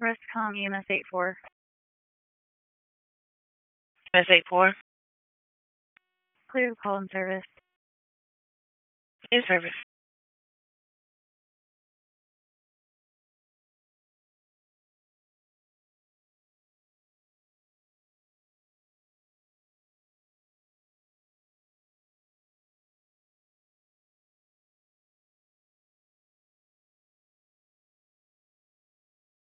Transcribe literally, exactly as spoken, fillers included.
Restcom E M S eight four. E M S eight four. Clear call in service. In service.